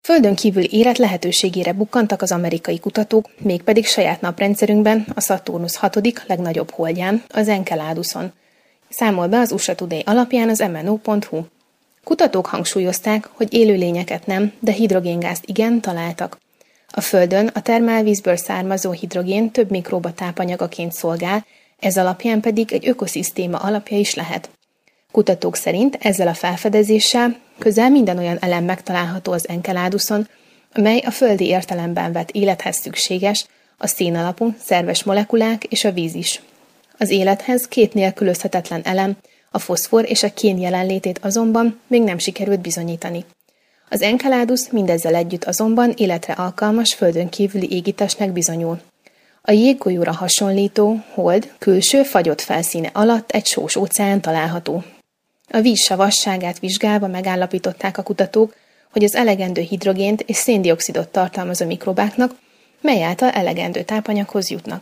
Földön kívüli élet lehetőségére bukkantak az amerikai kutatók, mégpedig saját naprendszerünkben, a Szaturnusz 6. legnagyobb holdján, az Enceladuson. Számol be az USA Today alapján az MNO.hu. Kutatók hangsúlyozták, hogy élőlényeket nem, de hidrogéngázt igen találtak. A Földön a termálvízből származó hidrogén több mikróba tápanyagaként szolgál, ez alapján pedig egy ökoszisztéma alapja is lehet. Kutatók szerint ezzel a felfedezéssel közel minden olyan elem megtalálható az Enceladuson, amely a földi értelemben vett élethez szükséges, a szénalapú, szerves molekulák és a víz is. Az élethez két nélkülözhetetlen elem, a foszfor és a kén jelenlétét azonban még nem sikerült bizonyítani. Az Enceladus mindezzel együtt azonban életre alkalmas földön kívüli égitestnek bizonyul. A jéggolyóra hasonlító hold külső fagyott felszíne alatt egy sós óceán található. A víz savasságát vizsgálva megállapították a kutatók, hogy az elegendő hidrogént és széndioxidot tartalmazó mikrobáknak, mely által elegendő tápanyaghoz jutnak.